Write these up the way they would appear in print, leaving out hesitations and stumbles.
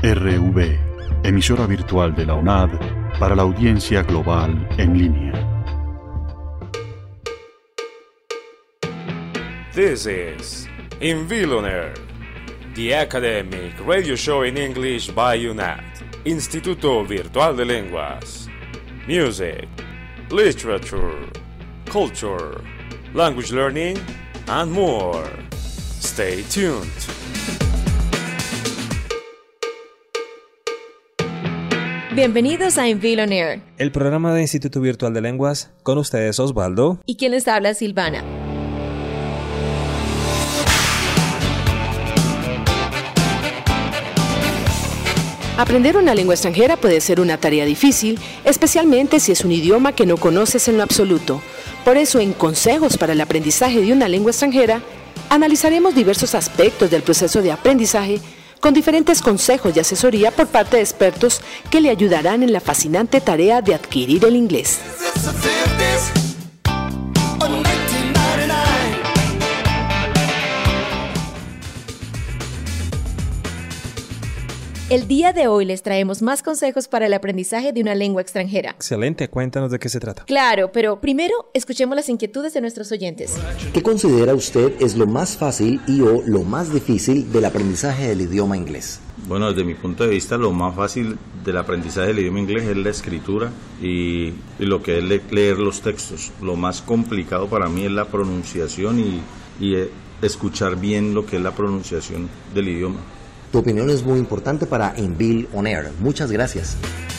RV, emisora virtual de la UNAD para la audiencia global en línea. This is InViloner, the academic radio show in English by UNAD, Instituto Virtual de Lenguas. Music, literature, culture, language learning, and more. Stay tuned. Bienvenidos a InViloner, el programa de Instituto Virtual de Lenguas. Con ustedes Osvaldo. y quien les habla, Silvana. Aprender una lengua extranjera puede ser una tarea difícil, especialmente si es un idioma que no conoces en lo absoluto. Por eso, en Consejos para el aprendizaje de una lengua extranjera, analizaremos diversos aspectos del proceso de aprendizaje con diferentes consejos y asesoría por parte de expertos que le ayudarán en la fascinante tarea de adquirir el inglés. El día de hoy les traemos más consejos para el aprendizaje de una lengua extranjera. Excelente, cuéntanos de qué se trata. Claro, pero primero escuchemos las inquietudes de nuestros oyentes. ¿Qué considera usted es lo más fácil y o lo más difícil del aprendizaje del idioma inglés? Bueno, desde mi punto de vista, lo más fácil del aprendizaje del idioma inglés es la escritura y lo que es leer los textos. Lo más complicado para mí es la pronunciación y escuchar bien lo que es la pronunciación del idioma. Tu opinión es muy importante para Envil On Air. Muchas gracias.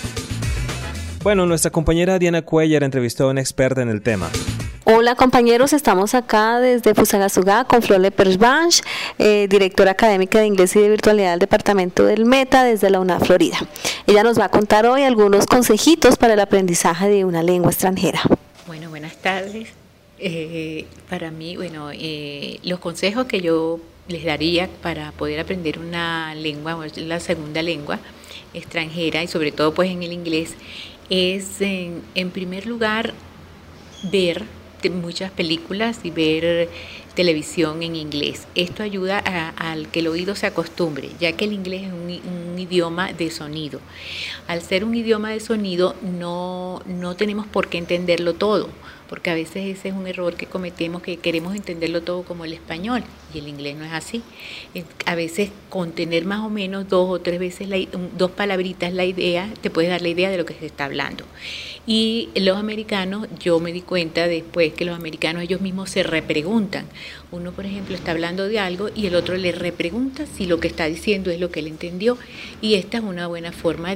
Bueno, nuestra compañera Diana Cuellar entrevistó a una experta en el tema. Hola compañeros, estamos acá desde Fusagasugá con Flor Lepers-Banch, directora académica de Inglés y de Virtualidad del Departamento del Meta desde la UNAD Florida. Ella nos va a contar hoy algunos consejitos para el aprendizaje de una lengua extranjera. Bueno, buenas tardes. Para mí, los consejos que yo les daría para poder aprender una lengua, la segunda lengua extranjera y sobre todo pues en el inglés, es en primer lugar ver muchas películas y ver televisión en inglés. Esto ayuda al que el oído se acostumbre, ya que el inglés es un idioma de sonido. Al ser un idioma de sonido no tenemos por qué entenderlo todo, porque a veces ese es un error que cometemos, que queremos entenderlo todo como el español, y el inglés no es así. A veces con tener más o menos 2 o 3 veces dos palabritas la idea, te puedes dar la idea de lo que se está hablando. Y los americanos, yo me di cuenta después que los americanos ellos mismos se repreguntan. Uno, por ejemplo, está hablando de algo y el otro le repregunta si lo que está diciendo es lo que él entendió, y esta es una buena forma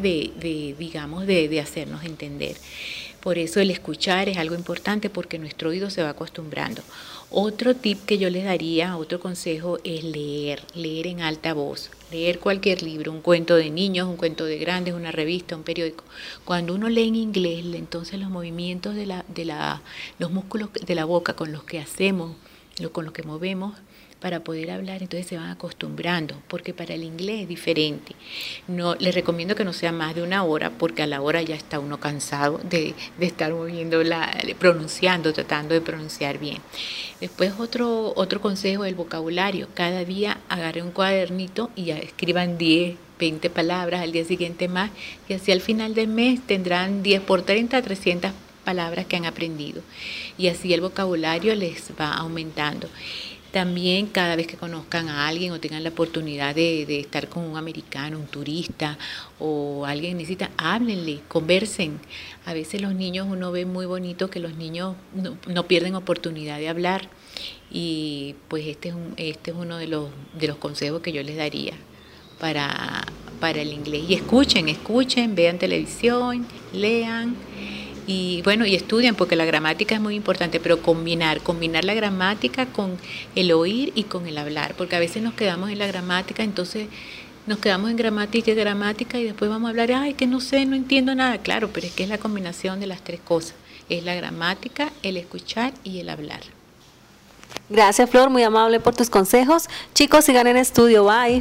de hacernos entender. Por eso el escuchar es algo importante porque nuestro oído se va acostumbrando. Otro tip que yo les daría, otro consejo, es leer en alta voz. Leer cualquier libro, un cuento de niños, un cuento de grandes, una revista, un periódico. Cuando uno lee en inglés, entonces los movimientos los músculos de la boca con los que hacemos, con los que movemos para poder hablar, entonces se van acostumbrando, porque para el inglés es diferente. No, les recomiendo que no sea más de 1 hora, porque a la hora ya está uno cansado de estar pronunciando, tratando de pronunciar bien. Después otro consejo es el vocabulario. Cada día agarren un cuadernito y escriban 10, 20 palabras, al día siguiente más, y así al final del mes tendrán 10 por 30, 300 palabras que han aprendido. Y así el vocabulario les va aumentando. También cada vez que conozcan a alguien o tengan la oportunidad de estar con un americano, un turista o alguien que necesita, háblenle, conversen. A veces los niños, uno ve muy bonito que los niños no pierden oportunidad de hablar, y pues este es uno de los consejos que yo les daría para el inglés. Y escuchen, vean televisión, lean. Y estudian, porque la gramática es muy importante, pero combinar la gramática con el oír y con el hablar, porque a veces nos quedamos en la gramática, entonces nos quedamos en gramática y después vamos a hablar, ay, que no sé, no entiendo nada. Claro, pero es que es la combinación de las 3 cosas, es la gramática, el escuchar y el hablar. Gracias Flor, muy amable por tus consejos. Chicos, sigan en estudio, bye.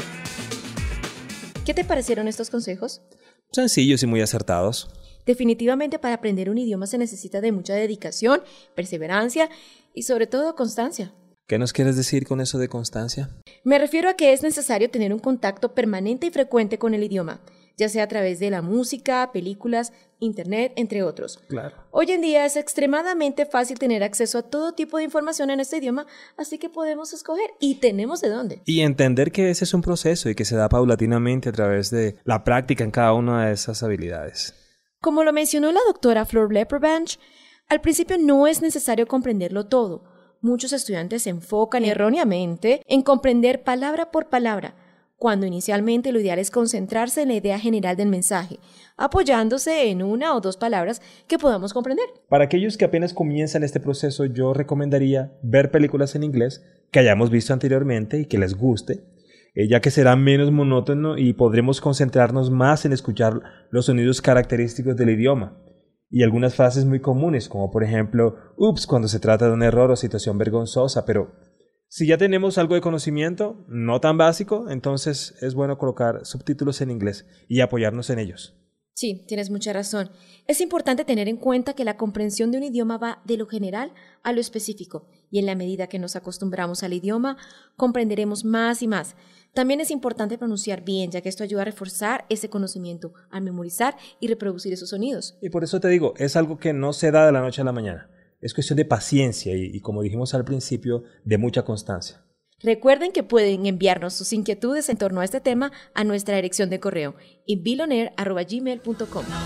¿Qué te parecieron estos consejos? Sencillos y muy acertados. Definitivamente para aprender un idioma se necesita de mucha dedicación, perseverancia y sobre todo constancia. ¿Qué nos quieres decir con eso de constancia? Me refiero a que es necesario tener un contacto permanente y frecuente con el idioma, ya sea a través de la música, películas, internet, entre otros. Claro. Hoy en día es extremadamente fácil tener acceso a todo tipo de información en este idioma, así que podemos escoger y tenemos de dónde. Y entender que ese es un proceso y que se da paulatinamente a través de la práctica en cada una de esas habilidades. Como lo mencionó la doctora Flor Lepperbanch, al principio no es necesario comprenderlo todo. Muchos estudiantes se enfocan erróneamente en comprender palabra por palabra, cuando inicialmente lo ideal es concentrarse en la idea general del mensaje, apoyándose en una o dos palabras que podamos comprender. Para aquellos que apenas comienzan este proceso, yo recomendaría ver películas en inglés que hayamos visto anteriormente y que les guste, ya que será menos monótono y podremos concentrarnos más en escuchar los sonidos característicos del idioma. Y algunas frases muy comunes, como por ejemplo, ups, cuando se trata de un error o situación vergonzosa, pero si ya tenemos algo de conocimiento, no tan básico, entonces es bueno colocar subtítulos en inglés y apoyarnos en ellos. Sí, tienes mucha razón. Es importante tener en cuenta que la comprensión de un idioma va de lo general a lo específico, y en la medida que nos acostumbramos al idioma, comprenderemos más y más. También es importante pronunciar bien, ya que esto ayuda a reforzar ese conocimiento, a memorizar y reproducir esos sonidos. Y por eso te digo, es algo que no se da de la noche a la mañana. Es cuestión de paciencia y como dijimos al principio, de mucha constancia. Recuerden que pueden enviarnos sus inquietudes en torno a este tema a nuestra dirección de correo invilonair@gmail.com.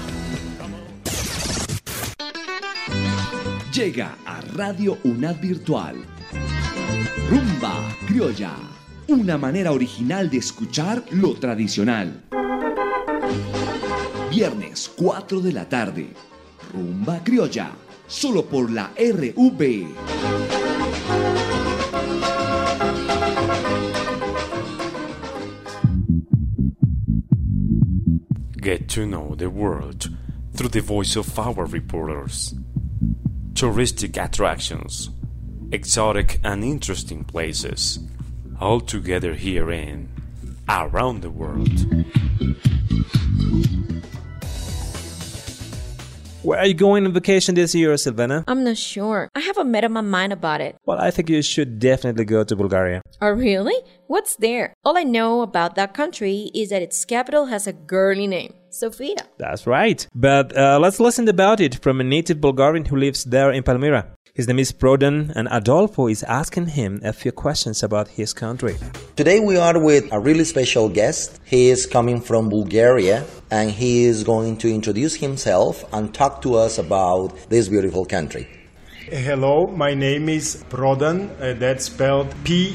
Llega a Radio UNAD Virtual Rumba Criolla, una manera original de escuchar lo tradicional. Viernes 4 de la tarde, Rumba Criolla, solo por la RV. Get to know the world through the voice of our reporters. Touristic attractions, exotic and interesting places, all together here in Around the World. Where are you going on vacation this year, Silvana? I'm not sure. I haven't made up my mind about it. Well, I think you should definitely go to Bulgaria. Oh, really? What's there? All I know about that country is that its capital has a girly name, Sofia. That's right. But let's listen about it from a native Bulgarian who lives there in Palmyra. His name is Prodan, and Adolfo is asking him a few questions about his country. Today we are with a really special guest. He is coming from Bulgaria, and he is going to introduce himself and talk to us about this beautiful country. Hello, my name is Prodan. That's spelled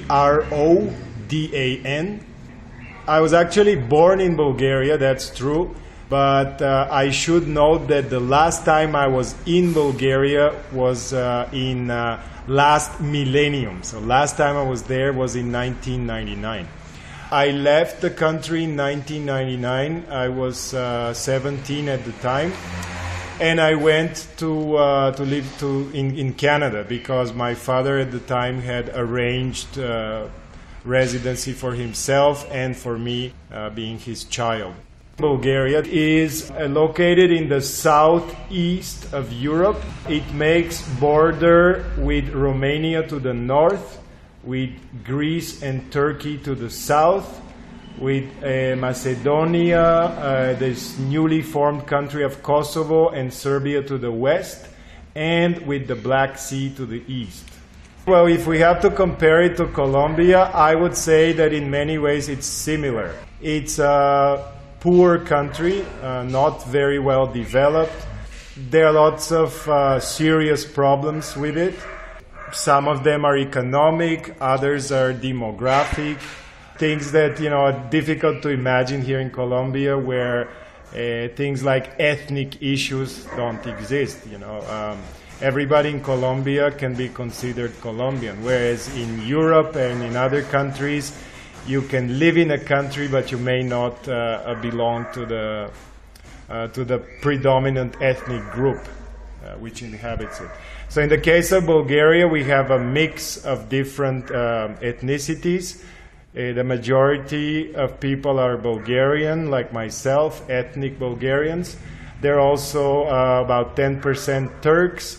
Prodan. I was actually born in Bulgaria, that's true. But I should note that the last time I was in Bulgaria was in last millennium. So last time I was there was in 1999. I left the country in 1999. I was 17 at the time. And I went to live in Canada because my father at the time had arranged residency for himself and for me being his child. Bulgaria is located in the southeast of Europe. It makes border with Romania to the north, with Greece and Turkey to the south, with Macedonia, this newly formed country of Kosovo, and Serbia to the west, and with the Black Sea to the east. Well, if we have to compare it to Colombia, I would say that in many ways it's similar. It's a poor country, not very well developed. There are lots of serious problems with it. Some of them are economic, others are demographic. Things that are difficult to imagine here in Colombia, where things like ethnic issues don't exist. Everybody in Colombia can be considered Colombian, whereas in Europe and in other countries, you can live in a country, but you may not belong to the predominant ethnic group which inhabits it. So in the case of Bulgaria, we have a mix of different ethnicities. The majority of people are Bulgarian, like myself, ethnic Bulgarians. There are also about 10% Turks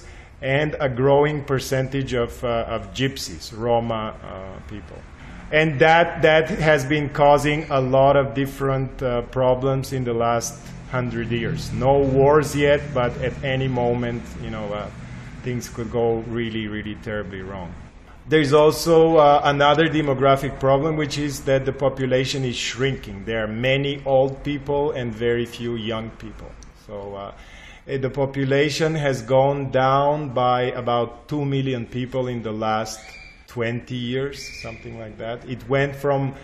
and a growing percentage of gypsies, Roma people. And that has been causing a lot of different problems in the last 100 years. No wars yet, but at any moment, things could go really, really terribly wrong. There's also another demographic problem, which is that the population is shrinking. There are many old people and very few young people. So the population has gone down by about 2 million people in the last 20 years, something like that. It went from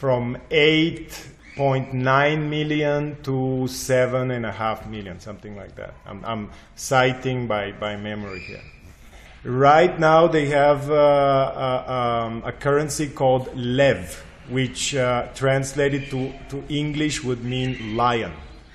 8.9 million to 7.5 million, something like that. I'm citing by memory here. Right now they have a currency called lev, which translated to English would mean lion.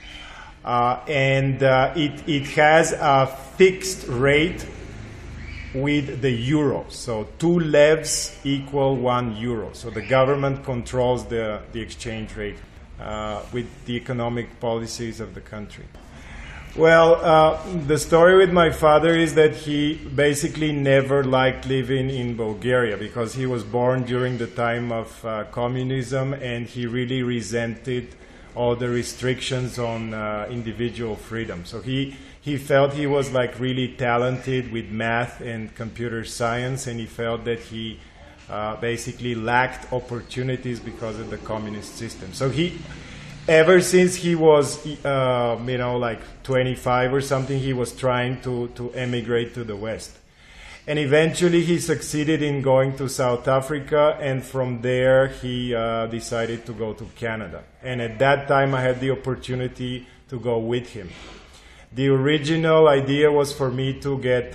And it has a fixed rate with the euro. So 2 levs equal 1 euro. So the government controls the exchange rate with the economic policies of the country. Well, the story with my father is that he basically never liked living in Bulgaria because he was born during the time of communism, and he really resented all the restrictions on individual freedom. So he felt he was like really talented with math and computer science, and he felt that he basically lacked opportunities because of the communist system. So ever since he was, like 25 or something, he was trying to emigrate to the West. And eventually he succeeded in going to South Africa, and from there he decided to go to Canada. And at that time I had the opportunity to go with him. The original idea was for me to get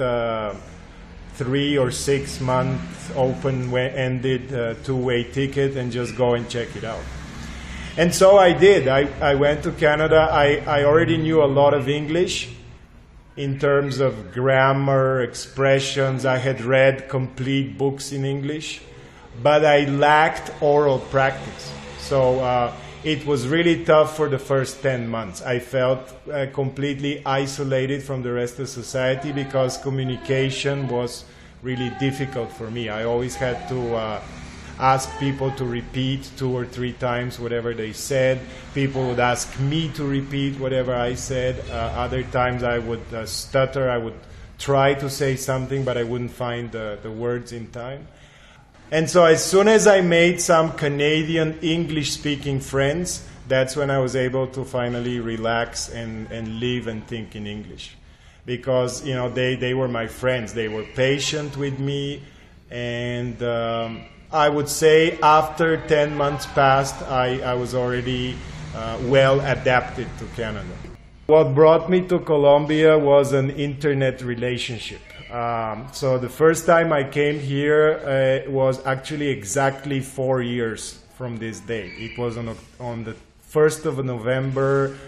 3 or 6 month open-ended two-way ticket and just go and check it out. And so I did. I went to Canada. I already knew a lot of English in terms of grammar, expressions. I had read complete books in English, but I lacked oral practice. So it was really tough for the first 10 months. I felt completely isolated from the rest of society because communication was really difficult for me. I always had to ask people to repeat 2 or 3 times whatever they said. People would ask me to repeat whatever I said. Other times I would stutter. I would try to say something, but I wouldn't find the words in time. And so as soon as I made some Canadian English-speaking friends, that's when I was able to finally relax and live and think in English. Because, they were my friends. They were patient with me, and I would say after 10 months passed, I was already well adapted to Canada. What brought me to Colombia was an internet relationship. So the first time I came here was actually exactly 4 years from this day. It was on the 1st of November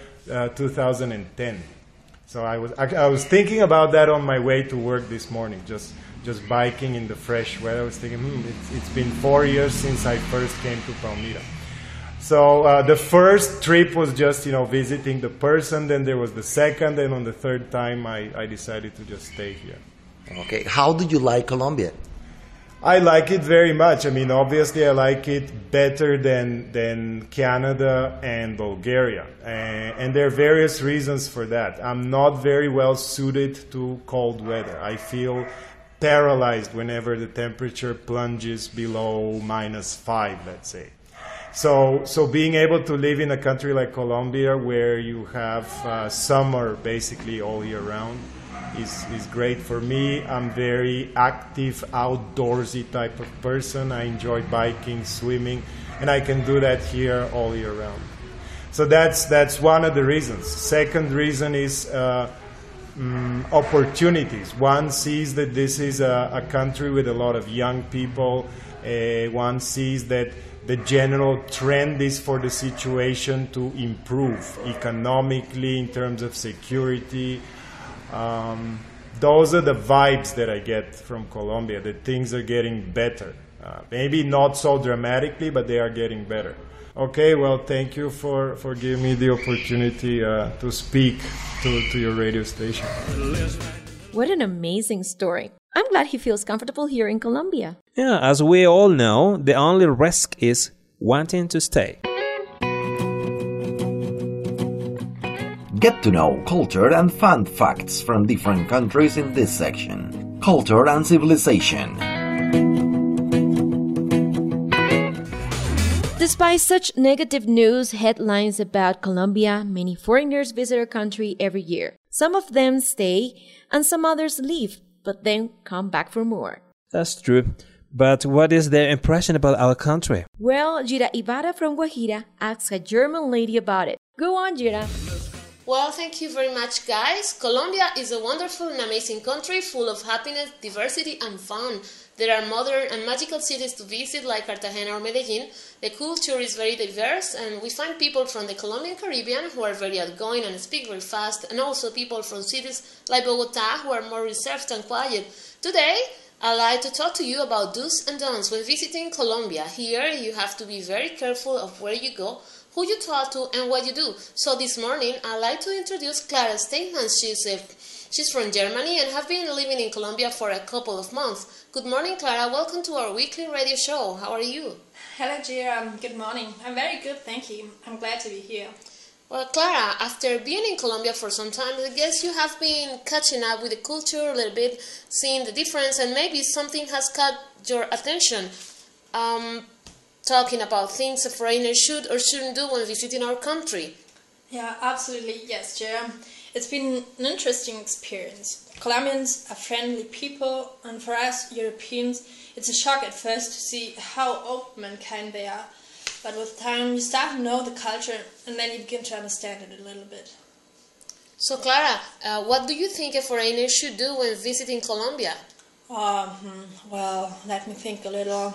2010. So I was thinking about that on my way to work this morning, just biking in the fresh weather. I was thinking, it's been 4 years since I first came to Palmira. So the first trip was just, visiting the person. Then there was the second, and on the third time, I decided to just stay here. Okay. How do you like Colombia? I like it very much. I mean, obviously, I like it better than Canada and Bulgaria. And there are various reasons for that. I'm not very well suited to cold weather. I feel paralyzed whenever the temperature plunges below -5, let's say. So being able to live in a country like Colombia, where you have summer basically all year round, is great for me. I'm very active, outdoorsy type of person. I enjoy biking, swimming, and I can do that here all year round. So that's one of the reasons. Second reason is opportunities. One sees that this is a country with a lot of young people. One sees that the general trend is for the situation to improve economically, in terms of security. Those are the vibes that I get from Colombia, that things are getting better. Maybe not so dramatically, but they are getting better. Okay, well, thank you for giving me the opportunity to speak to your radio station. What an amazing story. I'm glad he feels comfortable here in Colombia. Yeah, as we all know, the only risk is wanting to stay. Get to know culture and fun facts from different countries in this section. Culture and civilization. Despite such negative news headlines about Colombia, many foreigners visit our country every year. Some of them stay and some others leave, but then come back for more. That's true. But what is their impression about our country? Well, Gira Ibarra from Guajira asked a German lady about it. Go on, Gira. Well, thank you very much, guys. Colombia is a wonderful and amazing country full of happiness, diversity, and fun. There are modern and magical cities to visit like Cartagena or Medellin. The culture is very diverse, and we find people from the Colombian Caribbean who are very outgoing and speak very fast, and also people from cities like Bogota who are more reserved and quiet. Today, I'd like to talk to you about do's and don'ts when visiting Colombia. Here, you have to be very careful of where you go, who you talk to, and what you do. So this morning, I'd like to introduce Clara Steinman. She's from Germany and has been living in Colombia for a couple of months. Good morning, Clara. Welcome to our weekly radio show. How are you? Hello, Gira. Good morning. I'm very good, thank you. I'm glad to be here. Well, Clara, after being in Colombia for some time, I guess you have been catching up with the culture a little bit, seeing the difference, and maybe something has caught your attention. Talking about things a foreigner should or shouldn't do when visiting our country. Yeah, absolutely. Yes, Gira. It's been an interesting experience. Colombians are friendly people, and for us Europeans, it's a shock at first to see how open and kind they are. But with time, you start to know the culture, and then you begin to understand it a little bit. So, Clara, what do you think a foreigner should do when visiting Colombia? Well, let me think a little.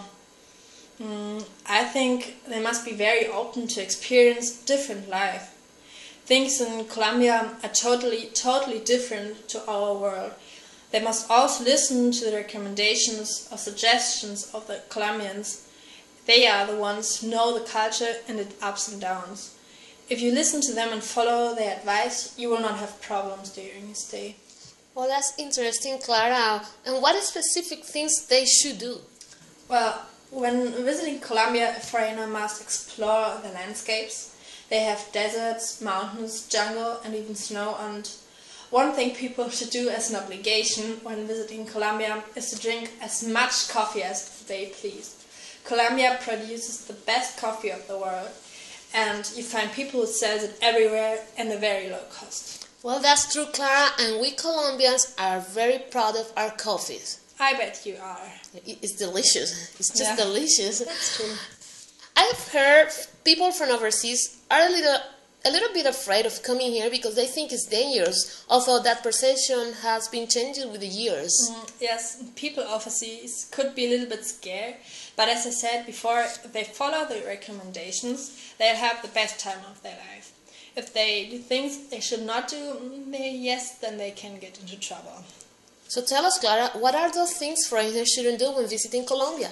I think they must be very open to experience different life. Things in Colombia are totally different to our world. They must also listen to the recommendations or suggestions of the Colombians. They are the ones who know the culture and its ups and downs. If you listen to them and follow their advice, you will not have problems during your stay. Well, that's interesting, Clara. And what specific things they should do? Well, when visiting Colombia, a foreigner must explore the landscapes. They have deserts, mountains, jungle, and even snow. And one thing people should do as an obligation when visiting Colombia is to drink as much coffee as they please. Colombia produces the best coffee of the world, and you find people who sell it everywhere at a very low cost. Well, that's true, Clara, and we Colombians are very proud of our coffees. I bet you are. It's delicious. It's just delicious. That's true. I've heard people from overseas are a little bit afraid of coming here because they think it's dangerous, although that perception has been changing with the years. Yes, people overseas could be a little bit scared, but as I said before, if they follow the recommendations, they'll have the best time of their life. If they do things they should not do, then they can get into trouble. So tell us, Clara, what are those things foreigners shouldn't do when visiting Colombia?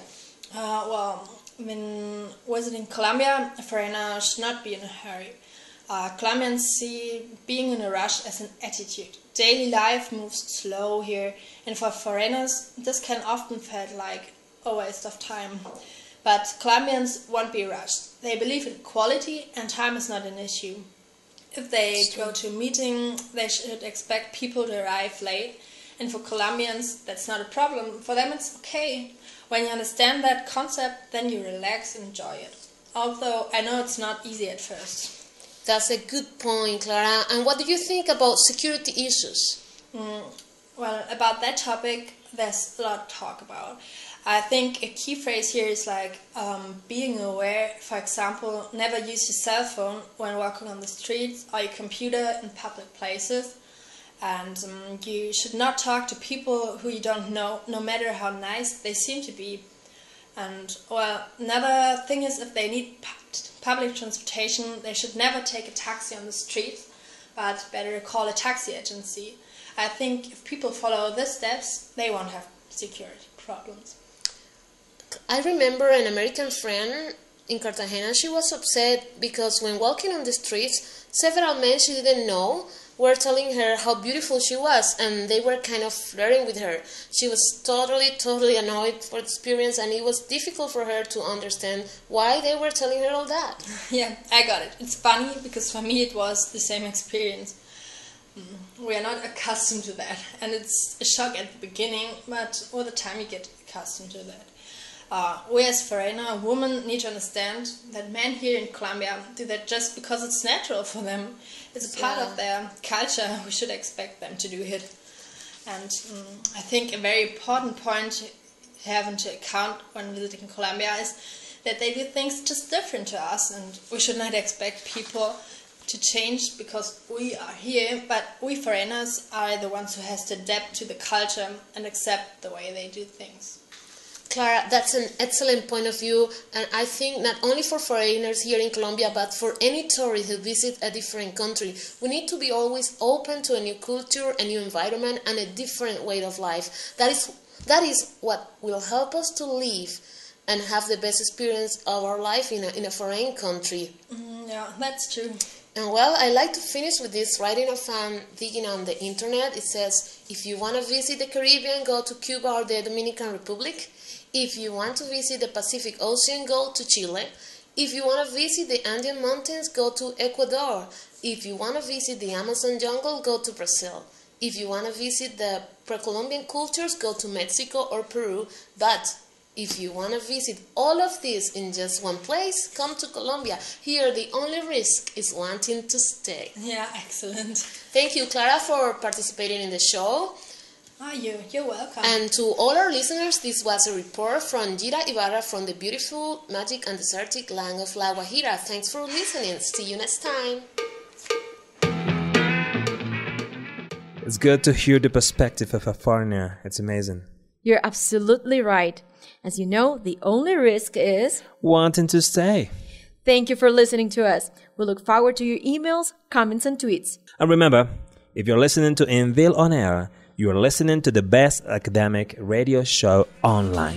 When visiting Colombia, a foreigner should not be in a hurry. Colombians see being in a rush as an attitude. Daily life moves slow here, and for foreigners, this can often feel like a waste of time. But Colombians won't be rushed. They believe in quality, and time is not an issue. If they go to a meeting, they should expect people to arrive late. And for Colombians, that's not a problem. For them, it's okay. When you understand that concept, then you relax and enjoy it. Although I know it's not easy at first. That's a good point, Clara. And what do you think about security issues? Well, about that topic, there's a lot to talk about. I think a key phrase here is like being aware. For example, never use your cell phone when walking on the streets or your computer in public places. And you should not talk to people who you don't know, no matter how nice they seem to be. And well, another thing is if they need public transportation, they should never take a taxi on the street, but better call a taxi agency. I think if people follow these steps, they won't have security problems. I remember an American friend in Cartagena. She was upset because when walking on the streets, several men she didn't know were telling her how beautiful she was, and they were kind of flirting with her. She was totally annoyed for the experience, and it was difficult for her to understand why they were telling her all that. Yeah, I got it. It's funny because for me it was the same experience. We are not accustomed to that, and it's a shock at the beginning, but over the time you get accustomed to that. We as foreigner, women, need to understand that men here in Colombia do that just because it's natural for them. It's a part of their culture. We should expect them to do it. And I think a very important point to have into account when visiting Colombia is that they do things just different to us, and we should not expect people to change because we are here, but we foreigners are the ones who has to adapt to the culture and accept the way they do things. Clara, that's an excellent point of view, and I think not only for foreigners here in Colombia, but for any tourist who visits a different country, we need to be always open to a new culture, a new environment, and a different way of life. That is what will help us to live and have the best experience of our life in a foreign country. Yeah, that's true. And well, I like to finish with this writing I found digging on the internet. It says, if you want to visit the Caribbean, go to Cuba or the Dominican Republic. If you want to visit the Pacific Ocean, go to Chile. If you want to visit the Andean Mountains, go to Ecuador. If you want to visit the Amazon jungle, go to Brazil. If you want to visit the pre-Columbian cultures, go to Mexico or Peru. But if you want to visit all of this in just one place, come to Colombia. Here, the only risk is wanting to stay. Yeah, excellent. Thank you, Clara, for participating in the show. Oh, you're welcome. And to all our listeners, this was a report from Gira Ibarra from the beautiful, magic and desertic land of La Guajira. Thanks for listening. See you next time. It's good to hear the perspective of a foreigner. It's amazing. You're absolutely right. As you know, the only risk is wanting to stay. Thank you for listening to us. We look forward to your emails, comments, and tweets. And remember, if you're listening to Enville on Air, you are listening to the best academic radio show online.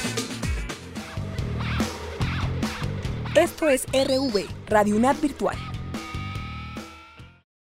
Esto es RV, Radio UNAD Virtual.